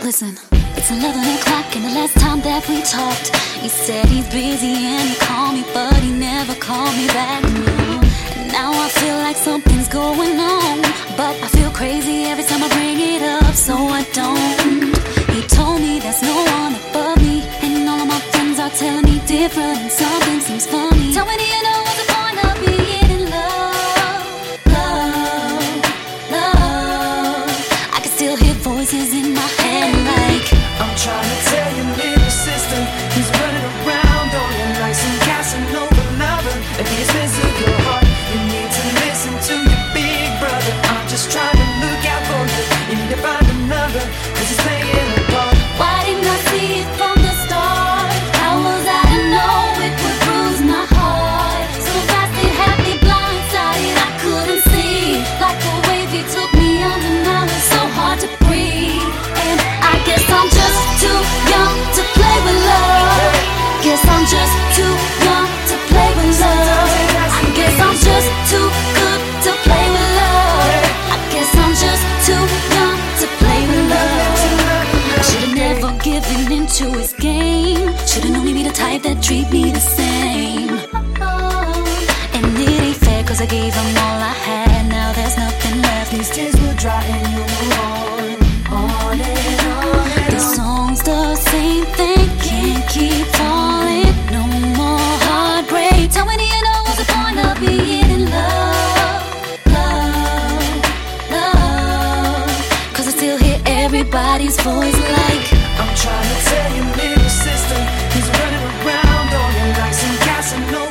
Listen, it's 11 o'clock and the last time that we talked, he said he's busy and he called me, but he never called me back. No. And now I feel like something's going on, but I feel crazy every time I bring it up, so I don't. He told me there's no one above me, and all of my friends are telling me different, and something seems funny. Tell me, do you know what's the point of being in love? Love, love. I can still hear voices in my head like, I'm trying to tell you, little sister, he's running around on you like some Casanova lover, and he's missing your heart. You need to listen to your big brother. I'm just trying to look out for you. You need to find another, cause he's playing a part. why didn't I see it from the start? How was I to know it would bruise my heart? So fast it had me blindsided, I couldn't see. Like a wave he took me under, now it's so hard to breathe. And I guess I'm just too young to play with love. Guess I'm just too young to play with love. I guess I'm just too good to play with love. I guess I'm just too young to play with love. I should've never given into his game. Should've known he'd be the type that treat me the same. And it ain't fair, cause I gave him all I had. Now there's nothing left. These tears will dry and you'll move on and on and The song's the same thing, can't keep falling. No more heartbreak. Tell me, do you know what's the point of being in love? Love, love. Cause I still hear everybody's voice like, I'm trying to tell you, little sister, he's running around on you like some Casanova